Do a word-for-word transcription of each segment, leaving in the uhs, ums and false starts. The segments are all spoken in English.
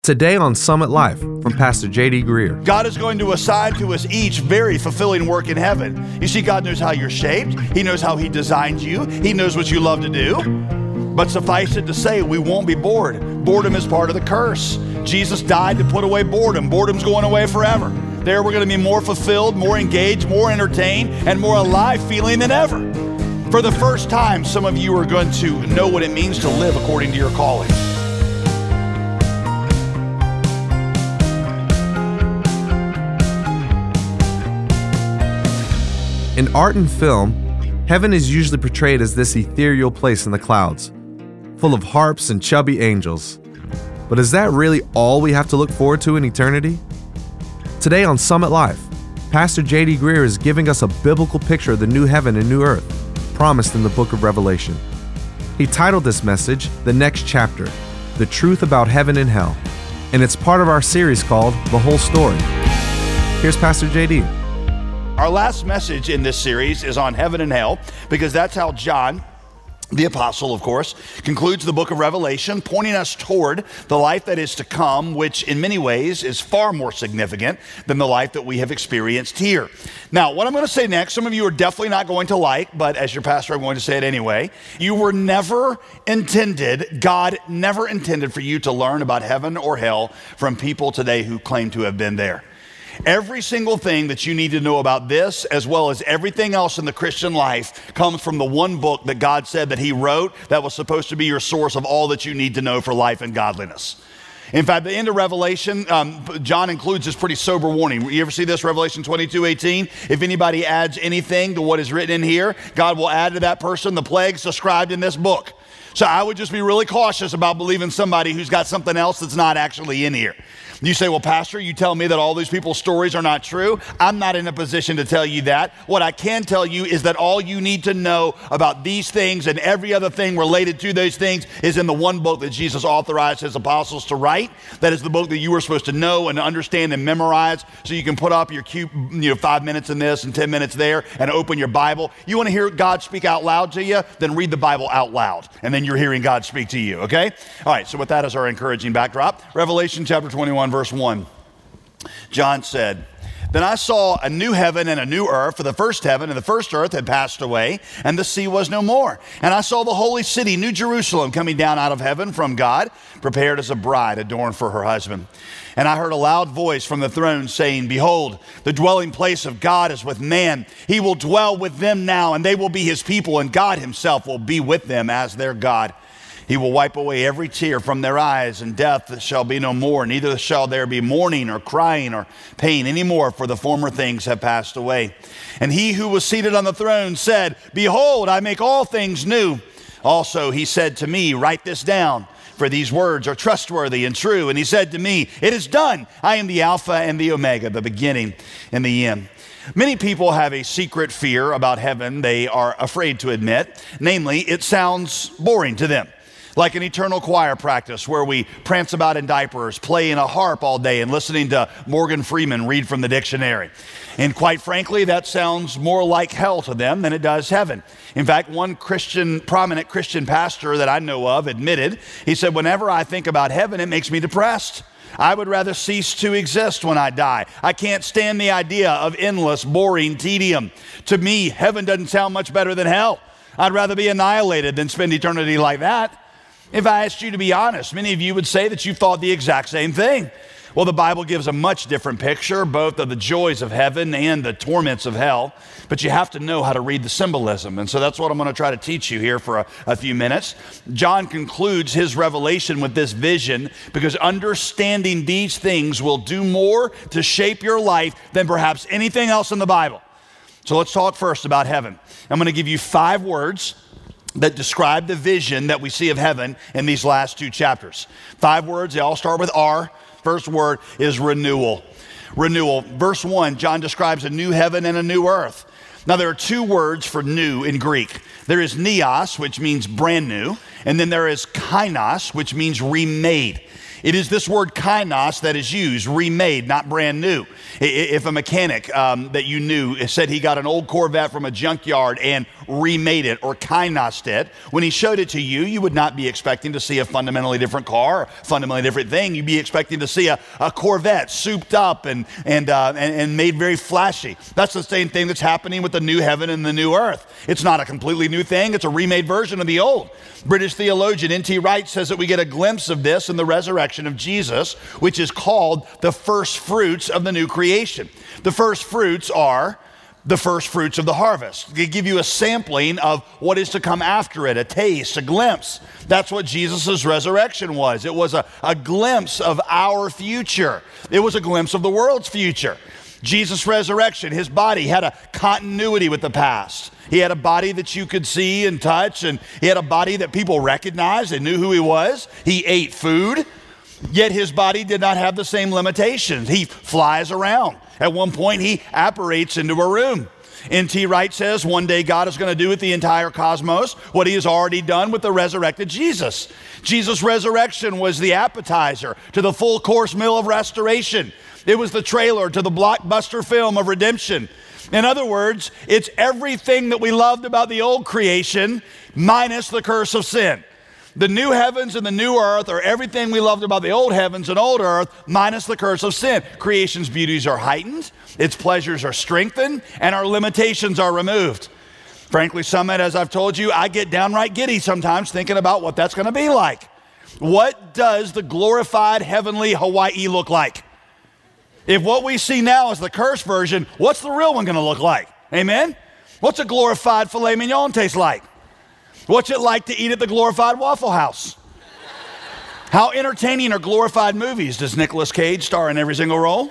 Today on Summit Life from Pastor J D Greer. God is going to assign to us each very fulfilling work in heaven. You see, God knows how you're shaped. He knows how He designed you. He knows what you love to do. But suffice it to say, we won't be bored. Boredom is part of the curse. Jesus died to put away boredom. Boredom's going away forever. There we're going to be more fulfilled, more engaged, more entertained, and more alive feeling than ever. For the first time, some of you are going to know what it means to live according to your calling. In art and film, heaven is usually portrayed as this ethereal place in the clouds, full of harps and chubby angels. But is that really all we have to look forward to in eternity? Today on Summit Life, Pastor J D Greer is giving us a biblical picture of the new heaven and new earth promised in the book of Revelation. He titled this message, The Next Chapter, The Truth About Heaven and Hell, and it's part of our series called The Whole Story. Here's Pastor J D. Our last message in this series is on heaven and hell, because that's how John, the apostle, of course, concludes the book of Revelation, pointing us toward the life that is to come, which in many ways is far more significant than the life that we have experienced here. Now, what I'm going to say next, some of you are definitely not going to like, but as your pastor, I'm going to say it anyway. You were never intended, God never intended for you to learn about heaven or hell from people today who claim to have been there. Every single thing that you need to know about this, as well as everything else in the Christian life, comes from the one book that God said that He wrote that was supposed to be your source of all that you need to know for life and godliness. In fact, the end of Revelation, um, John includes this pretty sober warning. You ever see this, Revelation twenty-two eighteen? If anybody adds anything to what is written in here, God will add to that person the plagues described in this book. So I would just be really cautious about believing somebody who's got something else that's not actually in here. You say, well, Pastor, you tell me that all these people's stories are not true. I'm not in a position to tell you that. What I can tell you is that all you need to know about these things and every other thing related to those things is in the one book that Jesus authorized His apostles to write. That is the book that you were supposed to know and understand and memorize, so you can put up your cute, you know, five minutes in this and ten minutes there and open your Bible. You want to hear God speak out loud to you? Then read the Bible out loud, and then you're hearing God speak to you, okay? All right, so with that as our encouraging backdrop, Revelation chapter twenty-one, verse one, John said, "Then I saw a new heaven and a new earth, for the first heaven and the first earth had passed away, and the sea was no more. And I saw the holy city, New Jerusalem, coming down out of heaven from God, prepared as a bride adorned for her husband. And I heard a loud voice from the throne saying, Behold, the dwelling place of God is with man. He will dwell with them now, and they will be His people, and God Himself will be with them as their God. He will wipe away every tear from their eyes, and death shall be no more. Neither shall there be mourning or crying or pain anymore, for the former things have passed away. And He who was seated on the throne said, Behold, I make all things new. Also He said to me, Write this down, for these words are trustworthy and true. And He said to me, It is done. I am the Alpha and the Omega, the beginning and the end." Many people have a secret fear about heaven they are afraid to admit. Namely, it sounds boring to them. Like an eternal choir practice where we prance about in diapers, playing a harp all day and listening to Morgan Freeman read from the dictionary. And quite frankly, that sounds more like hell to them than it does heaven. In fact, one Christian, prominent Christian pastor that I know of admitted, he said, whenever I think about heaven, it makes me depressed. I would rather cease to exist when I die. I can't stand the idea of endless, boring tedium. To me, heaven doesn't sound much better than hell. I'd rather be annihilated than spend eternity like that. If I asked you to be honest, many of you would say that you thought the exact same thing. Well, the Bible gives a much different picture, both of the joys of heaven and the torments of hell, but you have to know how to read the symbolism. And so that's what I'm going to try to teach you here for a, a few minutes. John concludes his revelation with this vision because understanding these things will do more to shape your life than perhaps anything else in the Bible. So let's talk first about heaven. I'm going to give you five words that describe the vision that we see of heaven in these last two chapters. Five words, they all start with R. First word is renewal. Renewal. Verse one, John describes a new heaven and a new earth. Now there are two words for new in Greek. There is neos, which means brand new, and then there is kainos, which means remade. It is this word kainos that is used, remade, not brand new. If a mechanic um, that you knew said he got an old Corvette from a junkyard and remade it or kainosed it, when he showed it to you, you would not be expecting to see a fundamentally different car, a fundamentally different thing. You'd be expecting to see a, a Corvette souped up and, and, uh, and, and made very flashy. That's the same thing that's happening with the new heaven and the new earth. It's not a completely new thing. It's a remade version of the old. British theologian N T Wright says that we get a glimpse of this in the resurrection of Jesus, which is called the first fruits of the new creation. The first fruits are the first fruits of the harvest. They give you a sampling of what is to come after it, a taste, a glimpse. That's what Jesus' resurrection was. It was a, a glimpse of our future. It was a glimpse of the world's future. Jesus' resurrection, his body had a continuity with the past. He had a body that you could see and touch, and he had a body that people recognized and knew who he was. He ate food, yet his body did not have the same limitations. He flies around. At one point, he apparates into a room. N T Wright says one day God is going to do with the entire cosmos what he has already done with the resurrected Jesus. Jesus' resurrection was the appetizer to the full course meal of restoration. It was the trailer to the blockbuster film of redemption. In other words, it's everything that we loved about the old creation minus the curse of sin. The new heavens and the new earth are everything we loved about the old heavens and old earth minus the curse of sin. Creation's beauties are heightened, its pleasures are strengthened, and our limitations are removed. Frankly, Summit, as I've told you, I get downright giddy sometimes thinking about what that's going to be like. What does the glorified heavenly Hawaii look like? If what we see now is the cursed version, what's the real one going to look like? Amen? What's a glorified filet mignon taste like? What's it like to eat at the glorified Waffle House? How entertaining are glorified movies? Does Nicolas Cage star in every single role?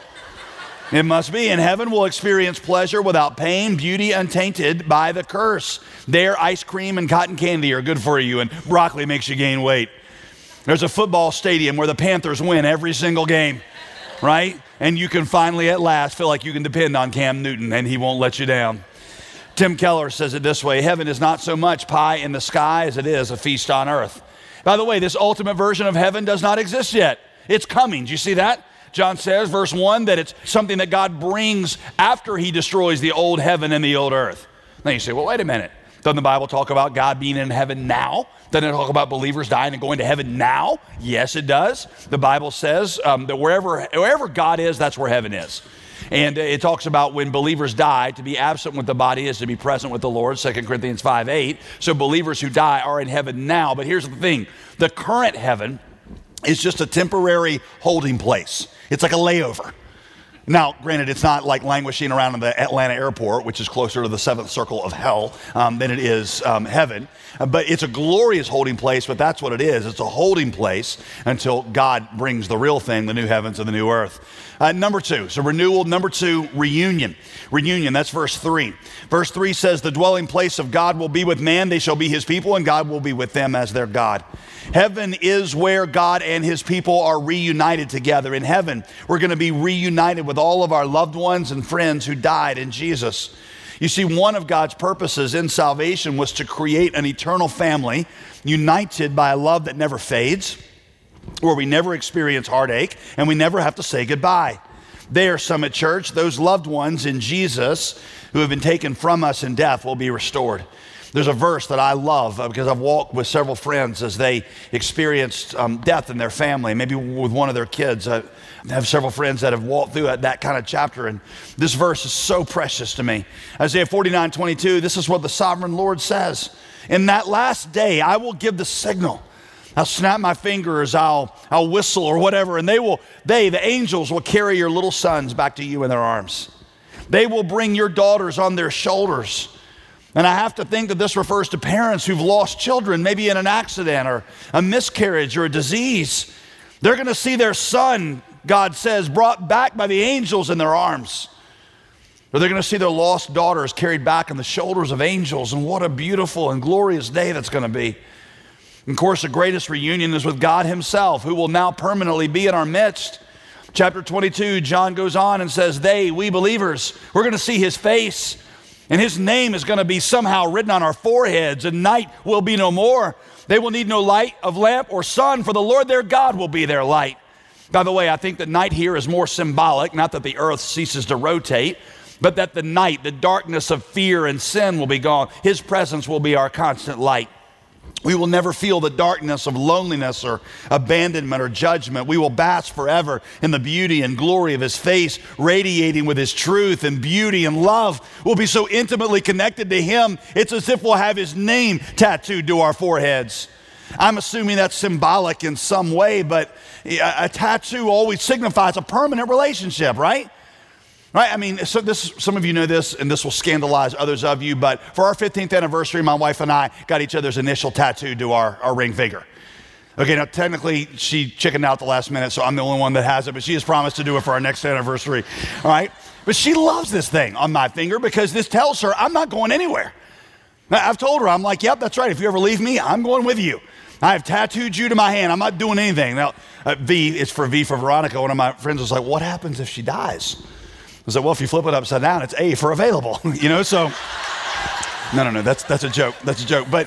It must be. In heaven, we'll experience pleasure without pain, beauty untainted by the curse. There, ice cream and cotton candy are good for you, and broccoli makes you gain weight. There's a football stadium where the Panthers win every single game, right? And you can finally at last feel like you can depend on Cam Newton and he won't let you down. Tim Keller says it this way: heaven is not so much pie in the sky as it is a feast on earth. By the way, this ultimate version of heaven does not exist yet. It's coming. Do you see that? John says, verse one, that it's something that God brings after he destroys the old heaven and the old earth. Now you say, well, wait a minute. Doesn't the Bible talk about God being in heaven now? Doesn't it talk about believers dying and going to heaven now? Yes, it does. The Bible says um, that wherever, wherever God is, that's where heaven is. And it talks about when believers die, to be absent with the body is to be present with the Lord, Second Corinthians five eight. So believers who die are in heaven now. But here's the thing. The current heaven is just a temporary holding place. It's like a layover. Now, granted, it's not like languishing around in the Atlanta airport, which is closer to the seventh circle of hell um, than it is um, heaven. Uh, but it's a glorious holding place, but that's what it is. It's a holding place until God brings the real thing, the new heavens and the new earth. Uh, number two, so renewal. Number two, reunion. Reunion, that's verse three. Verse three says, the dwelling place of God will be with man. They shall be his people, and God will be with them as their God. Heaven is where God and his people are reunited together. In heaven, we're going to be reunited with all of our loved ones and friends who died in Jesus. You see, one of God's purposes in salvation was to create an eternal family united by a love that never fades, where we never experience heartache and we never have to say goodbye. There, Summit Church, those loved ones in Jesus who have been taken from us in death will be restored. There's a verse that I love uh, because I've walked with several friends as they experienced um, death in their family, maybe with one of their kids. I have several friends that have walked through that, that kind of chapter, and this verse is so precious to me. Isaiah forty-nine twenty-two, this is what the sovereign Lord says. In that last day, I will give the signal. I'll snap my fingers, I'll, I'll whistle or whatever, and they will, they, the angels, will carry your little sons back to you in their arms. They will bring your daughters on their shoulders. And I have to think that this refers to parents who've lost children, maybe in an accident or a miscarriage or a disease. They're going to see their son, God says, brought back by the angels in their arms. Or they're going to see their lost daughters carried back on the shoulders of angels. And what a beautiful and glorious day that's going to be. And of course, the greatest reunion is with God himself, who will now permanently be in our midst. Chapter twenty-two, John goes on and says, they, we believers, we're going to see his face. And his name is going to be somehow written on our foreheads, and night will be no more. They will need no light of lamp or sun, for the Lord their God will be their light. By the way, I think that night here is more symbolic, not that the earth ceases to rotate, but that the night, the darkness of fear and sin will be gone. His presence will be our constant light. We will never feel the darkness of loneliness or abandonment or judgment. We will bask forever in the beauty and glory of his face, radiating with his truth and beauty and love. We'll be so intimately connected to him, it's as if we'll have his name tattooed to our foreheads. I'm assuming that's symbolic in some way, but a, a tattoo always signifies a permanent relationship, right? Right, I mean, so this, some of you know this, and this will scandalize others of you, but for our fifteenth anniversary, my wife and I got each other's initial tattooed to our, our ring finger. Okay, now technically, she chickened out the last minute, so I'm the only one that has it, but she has promised to do it for our next anniversary, all right? But she loves this thing on my finger because this tells her I'm not going anywhere. I've told her, I'm like, yep, that's right, if you ever leave me, I'm going with you. I have tattooed you to my hand. I'm not doing anything. Now, uh, V, it's for V for Veronica. One of my friends was like, what happens if she dies? I said, well, if you flip it upside down, it's A for available, you know, so, no, no, no, that's, that's a joke, that's a joke, but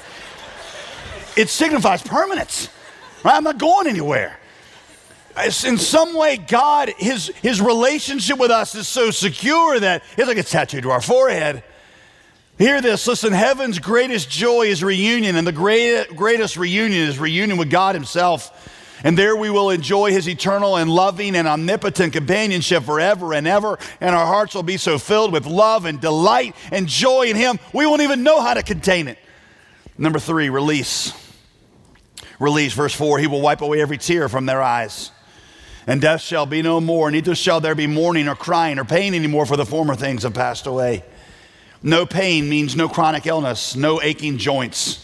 it signifies permanence, right? I'm not going anywhere. It's in some way, God, his, his relationship with us is so secure that it's like it's tattooed to our forehead. Hear this, listen, heaven's greatest joy is reunion, and the great, greatest reunion is reunion with God himself. And there we will enjoy his eternal and loving and omnipotent companionship forever and ever. And our hearts will be so filled with love and delight and joy in him, we won't even know how to contain it. Number three, release. Release, verse four, he will wipe away every tear from their eyes. And death shall be no more, neither shall there be mourning or crying or pain anymore, for the former things have passed away. No pain means no chronic illness, no aching joints.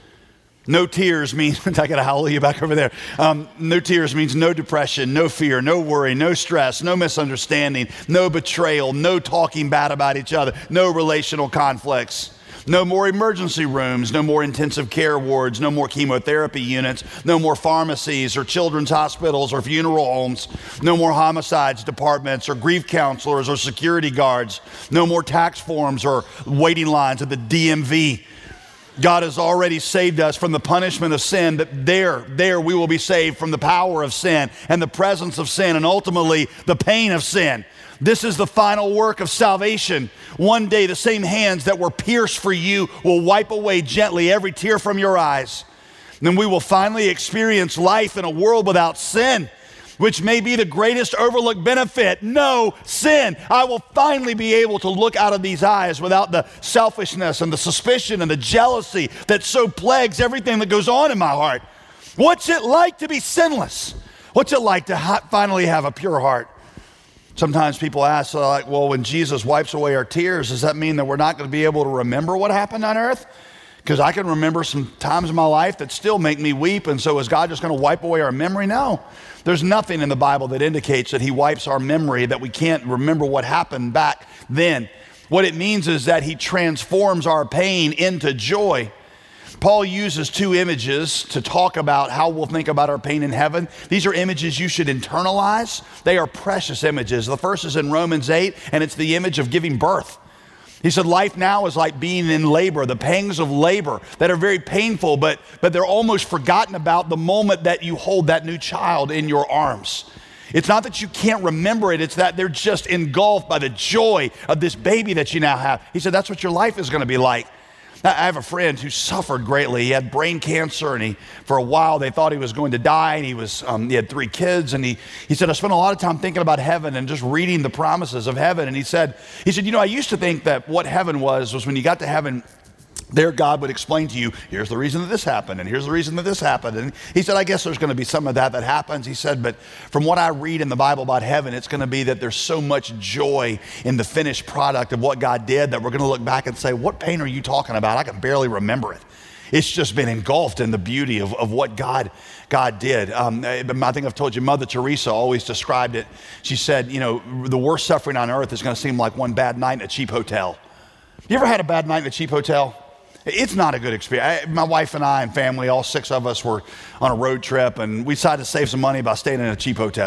No tears means, I got a hallelujah back over there. Um, no tears means no depression, no fear, no worry, no stress, no misunderstanding, no betrayal, no talking bad about each other, no relational conflicts. No more emergency rooms, no more intensive care wards, no more chemotherapy units, no more pharmacies or children's hospitals or funeral homes, no more homicides departments or grief counselors or security guards, no more tax forms or waiting lines at the D M V. God has already saved us from the punishment of sin, that there, there we will be saved from the power of sin and the presence of sin and ultimately the pain of sin. This is the final work of salvation. One day the same hands that were pierced for you will wipe away gently every tear from your eyes. Then we will finally experience life in a world without sin, which may be the greatest overlooked benefit. No sin. I will finally be able to look out of these eyes without the selfishness and the suspicion and the jealousy that so plagues everything that goes on in my heart. What's it like to be sinless? What's it like to ha- finally have a pure heart? Sometimes people ask, uh, like, well, when Jesus wipes away our tears, does that mean that we're not going to be able to remember what happened on earth? Because I can remember some times in my life that still make me weep, and so is God just going to wipe away our memory? No. There's nothing in the Bible that indicates that he wipes our memory, that we can't remember what happened back then. What it means is that he transforms our pain into joy. Paul uses two images to talk about how we'll think about our pain in heaven. These are images you should internalize. They are precious images. The first is in Romans eight, and it's the image of giving birth. He said, life now is like being in labor, the pangs of labor that are very painful, but, but they're almost forgotten about the moment that you hold that new child in your arms. It's not that you can't remember it, it's that they're just engulfed by the joy of this baby that you now have. He said, that's what your life is going to be like. I have a friend who suffered greatly. He had brain cancer, and he, for a while, they thought he was going to die, and he was, um, he had three kids, and he, he said, I spent a lot of time thinking about heaven and just reading the promises of heaven, and he said, he said, you know, I used to think that what heaven was, was when you got to heaven, there God would explain to you, here's the reason that this happened, and here's the reason that this happened. And he said, I guess there's going to be some of that that happens. He said, but from what I read in the Bible about heaven, it's going to be that there's so much joy in the finished product of what God did that we're going to look back and say, what pain are you talking about? I can barely remember it. It's just been engulfed in the beauty of, of what God, God did. Um, I think I've told you, Mother Teresa always described it. She said, you know, the worst suffering on earth is going to seem like one bad night in a cheap hotel. You ever had a bad night in a cheap hotel? It's not a good experience. I, my wife and I and family, all six of us were on a road trip, and we decided to save some money by staying in a cheap hotel.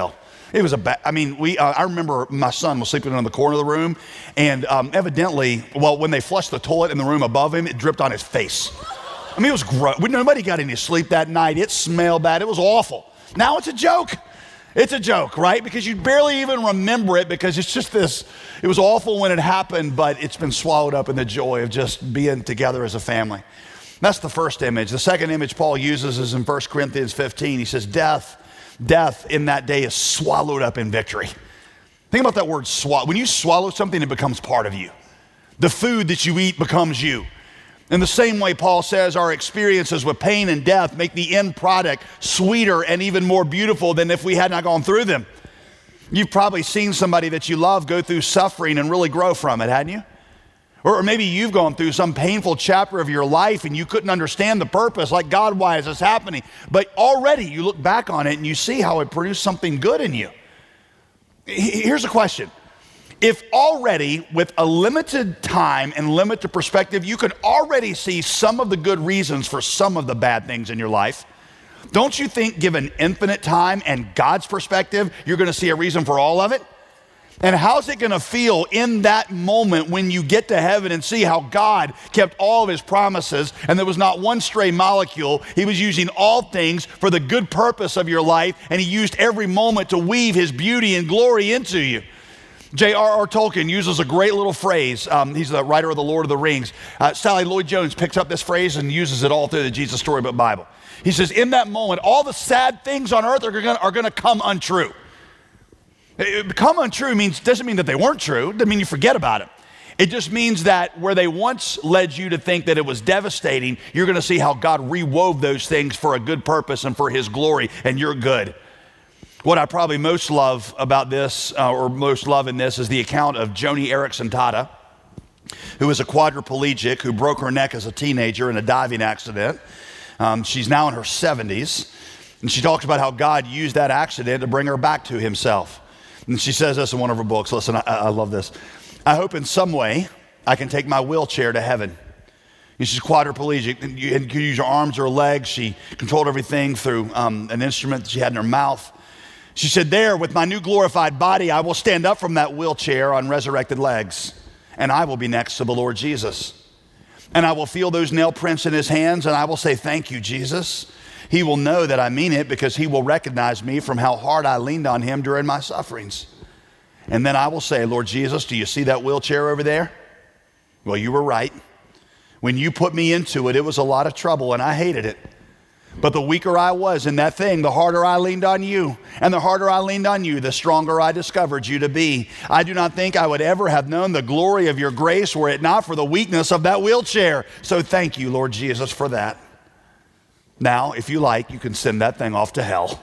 It was a bad, I mean, we, uh, I remember my son was sleeping in the corner of the room, and um, evidently, well, when they flushed the toilet in the room above him, it dripped on his face. I mean, it was gross. Nobody got any sleep that night. It smelled bad. It was awful. Now it's a joke. It's a joke, right? Because you barely even remember it because it's just this, it was awful when it happened, but it's been swallowed up in the joy of just being together as a family. That's the first image. The second image Paul uses is in First Corinthians fifteen. He says, death, death in that day is swallowed up in victory. Think about that word swallow. When you swallow something, it becomes part of you. The food that you eat becomes you. In the same way, Paul says our experiences with pain and death make the end product sweeter and even more beautiful than if we had not gone through them. You've probably seen somebody that you love go through suffering and really grow from it, hadn't you? Or maybe you've gone through some painful chapter of your life and you couldn't understand the purpose, like, God, why is this happening? But already you look back on it and you see how it produced something good in you. Here's a question. If already, with a limited time and limited perspective, you could already see some of the good reasons for some of the bad things in your life, don't you think, given infinite time and God's perspective, you're going to see a reason for all of it? And how's it going to feel in that moment when you get to heaven and see how God kept all of his promises and there was not one stray molecule? He was using all things for the good purpose of your life, and he used every moment to weave his beauty and glory into you. J R R Tolkien uses a great little phrase. Um, he's the writer of The Lord of the Rings. Uh, Sally Lloyd-Jones picks up this phrase and uses it all through the Jesus Storybook Bible. He says, in that moment, all the sad things on earth are going are going to come untrue. Become untrue means, doesn't mean that they weren't true. Doesn't mean you forget about it. It just means that where they once led you to think that it was devastating, you're going to see how God rewove those things for a good purpose and for his glory, and you're good. What I probably most love about this, uh, or most love in this, is the account of Joni Eareckson Tada, who was a quadriplegic who broke her neck as a teenager in a diving accident. Um, she's now in her seventies, and she talks about how God used that accident to bring her back to himself. And she says this in one of her books. Listen, I, I love this. I hope in some way I can take my wheelchair to heaven. And she's quadriplegic, and you, and you can use your arms or legs. She controlled everything through um, an instrument that she had in her mouth. She said, there, with my new glorified body, I will stand up from that wheelchair on resurrected legs, and I will be next to the Lord Jesus. And I will feel those nail prints in his hands, and I will say, thank you, Jesus. He will know that I mean it because he will recognize me from how hard I leaned on him during my sufferings. And then I will say, Lord Jesus, do you see that wheelchair over there? Well, you were right. When you put me into it, it was a lot of trouble and I hated it. But the weaker I was in that thing, the harder I leaned on you. And the harder I leaned on you, the stronger I discovered you to be. I do not think I would ever have known the glory of your grace were it not for the weakness of that wheelchair. So thank you, Lord Jesus, for that. Now, if you like, you can send that thing off to hell.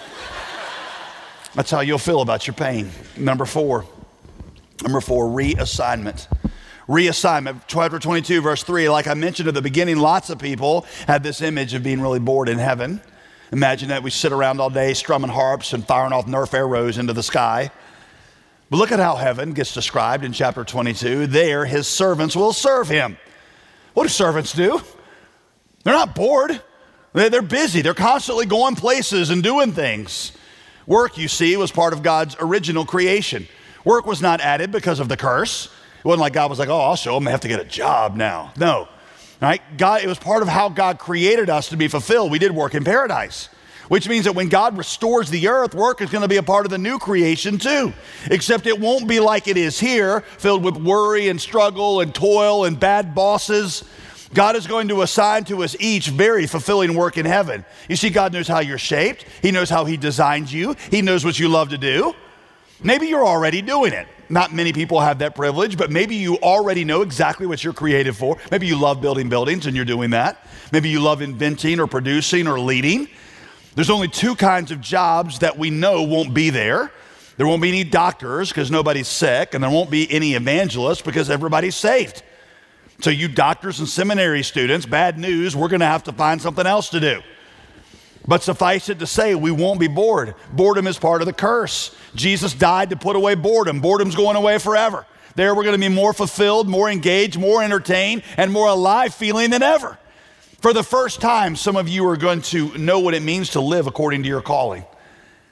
That's how you'll feel about your pain. Number four. Number four, reassignment. Reassignment, chapter twenty-two, verse three. Like I mentioned at the beginning, lots of people have this image of being really bored in heaven. Imagine that we sit around all day strumming harps and firing off Nerf arrows into the sky. But look at how heaven gets described in chapter twenty-two. There, his servants will serve him. What do servants do? They're not bored. They're busy. They're constantly going places and doing things. Work, you see, was part of God's original creation. Work was not added because of the curse. It wasn't like God was like, oh, I'll show them I have to get a job now. No. Right? God, it was part of how God created us to be fulfilled. We did work in paradise, which means that when God restores the earth, work is going to be a part of the new creation too. Except it won't be like it is here, filled with worry and struggle and toil and bad bosses. God is going to assign to us each very fulfilling work in heaven. You see, God knows how you're shaped. He knows how he designed you. He knows what you love to do. Maybe you're already doing it. Not many people have that privilege, but maybe you already know exactly what you're created for. Maybe you love building buildings and you're doing that. Maybe you love inventing or producing or leading. There's only two kinds of jobs that we know won't be there. There won't be any doctors because nobody's sick, and there won't be any evangelists because everybody's saved. So you doctors and seminary students, bad news, we're going to have to find something else to do. But suffice it to say, we won't be bored. Boredom is part of the curse. Jesus died to put away boredom. Boredom's going away forever. There we're going to be more fulfilled, more engaged, more entertained, and more alive feeling than ever. For the first time, some of you are going to know what it means to live according to your calling.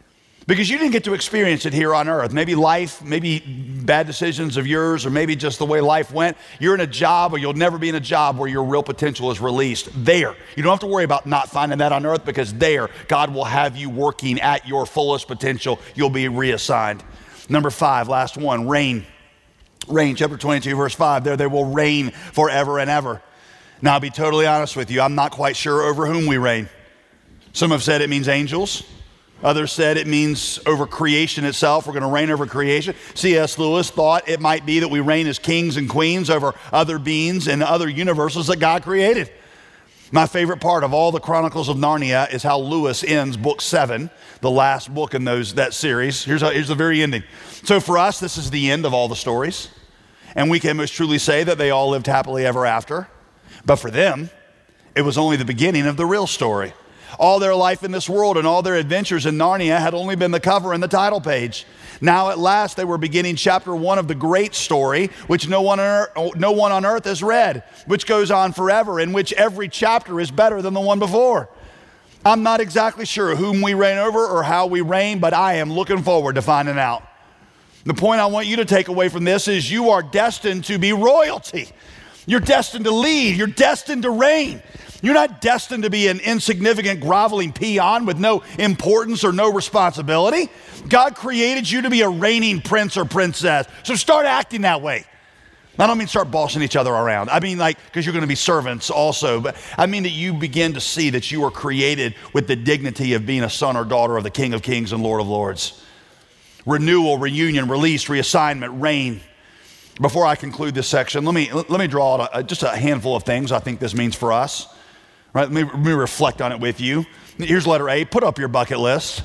Because you didn't get to experience it here on earth. Maybe life, maybe bad decisions of yours, or maybe just the way life went. You're in a job, or you'll never be in a job where your real potential is released. There. You don't have to worry about not finding that on earth, because there, God will have you working at your fullest potential. You'll be reassigned. Number five, last one, reign. Reign, chapter twenty-two, verse five. There they will reign forever and ever. Now, I'll be totally honest with you. I'm not quite sure over whom we reign. Some have said it means angels. Others said it means over creation itself. We're going to reign over creation. C S Lewis thought it might be that we reign as kings and queens over other beings and other universes that God created. My favorite part of all the Chronicles of Narnia is how Lewis ends book seven, the last book in those that series. Here's, how, here's the very ending. So for us, this is the end of all the stories. And we can most truly say that they all lived happily ever after. But for them, it was only the beginning of the real story. All their life in this world and all their adventures in Narnia had only been the cover and the title page. Now at last they were beginning chapter one of the great story, which no one on earth, no one on earth has read, which goes on forever, in which every chapter is better than the one before. I'm not exactly sure whom we reign over or how we reign, but I am looking forward to finding out. The point I want you to take away from this is you are destined to be royalty. You're destined to lead. You're destined to reign. You're not destined to be an insignificant, groveling peon with no importance or no responsibility. God created you to be a reigning prince or princess. So start acting that way. I don't mean start bossing each other around. I mean like, because you're going to be servants also. But I mean that you begin to see that you are created with the dignity of being a son or daughter of the King of Kings and Lord of Lords. Renewal, reunion, release, reassignment, reign. Before I conclude this section, let me let me draw out a, just a handful of things I think this means for us. Right? Let me, let me reflect on it with you. Here's letter A. Put up your bucket list.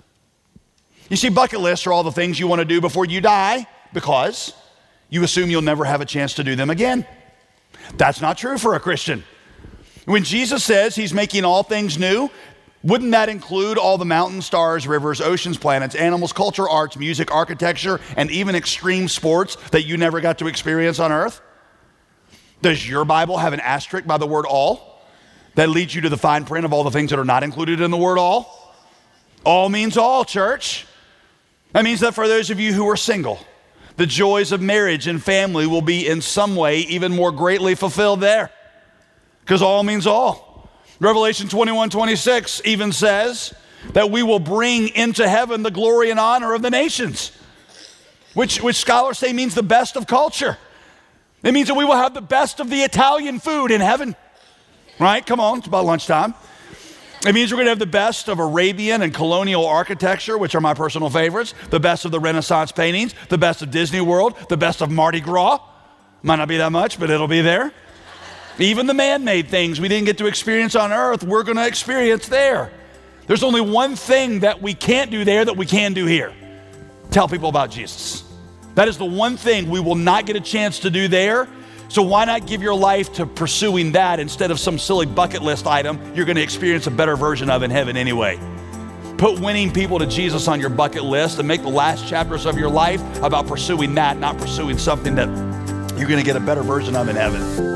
You see, bucket lists are all the things you want to do before you die because you assume you'll never have a chance to do them again. That's not true for a Christian. When Jesus says he's making all things new, wouldn't that include all the mountains, stars, rivers, oceans, planets, animals, culture, arts, music, architecture, and even extreme sports that you never got to experience on earth? Does your Bible have an asterisk by the word all that leads you to the fine print of all the things that are not included in the word all? All means all, church. That means that for those of you who are single, the joys of marriage and family will be in some way even more greatly fulfilled there, because all means all. Revelation twenty-one twenty-six even says that we will bring into heaven the glory and honor of the nations, which, which scholars say means the best of culture. It means that we will have the best of the Italian food in heaven, right? Come on, it's about lunchtime. It means we're going to have the best of Arabian and colonial architecture, which are my personal favorites, the best of the Renaissance paintings, the best of Disney World, the best of Mardi Gras. Might not be that much, but it'll be there. Even the man-made things we didn't get to experience on earth, we're going to experience there. There's only one thing that we can't do there that we can do here. Tell people about Jesus. That is the one thing we will not get a chance to do there. So why not give your life to pursuing that instead of some silly bucket list item you're going to experience a better version of in heaven anyway? Put winning people to Jesus on your bucket list and make the last chapters of your life about pursuing that, not pursuing something that you're going to get a better version of in heaven.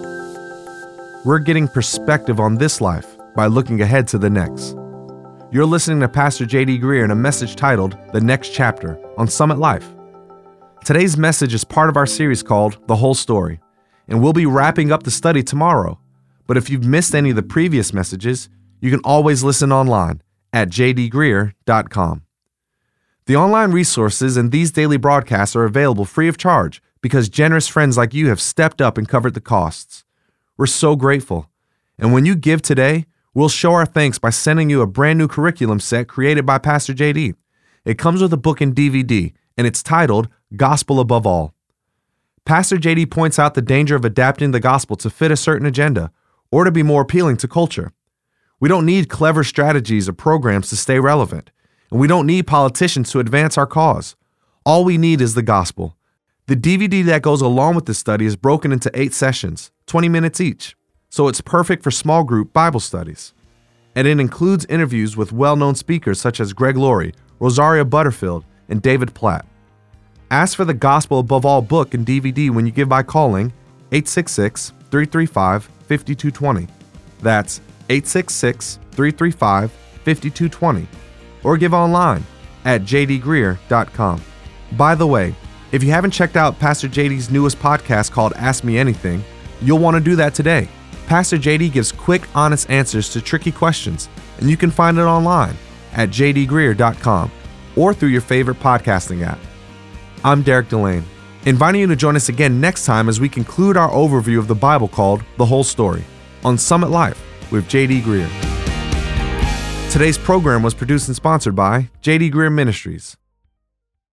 We're getting perspective on this life by looking ahead to the next. You're listening to Pastor J D Greear in a message titled The Next Chapter on Summit Life. Today's message is part of our series called The Whole Story, and we'll be wrapping up the study tomorrow. But if you've missed any of the previous messages, you can always listen online at j d greear dot com. The online resources and these daily broadcasts are available free of charge because generous friends like you have stepped up and covered the costs. We're so grateful. And when you give today, we'll show our thanks by sending you a brand new curriculum set created by Pastor J D. It comes with a book and D V D, and it's titled Gospel Above All. Pastor J D points out the danger of adapting the gospel to fit a certain agenda or to be more appealing to culture. We don't need clever strategies or programs to stay relevant, and we don't need politicians to advance our cause. All we need is the gospel. The D V D that goes along with the study is broken into eight sessions, twenty minutes each, so it's perfect for small group Bible studies. And it includes interviews with well-known speakers such as Greg Laurie, Rosaria Butterfield, and David Platt. Ask for the Gospel Above All book and D V D when you give by calling eight six six, three three five, five two two zero. That's eight six six, three three five, five two two zero. Or give online at j d greer dot com. By the way, if you haven't checked out Pastor J D's newest podcast called Ask Me Anything, you'll want to do that today. Pastor J D gives quick, honest answers to tricky questions, and you can find it online at j d greer dot com or through your favorite podcasting app. I'm Derek Delane, inviting you to join us again next time as we conclude our overview of the Bible called The Whole Story on Summit Life with J D Greer. Today's program was produced and sponsored by J D Greer Ministries.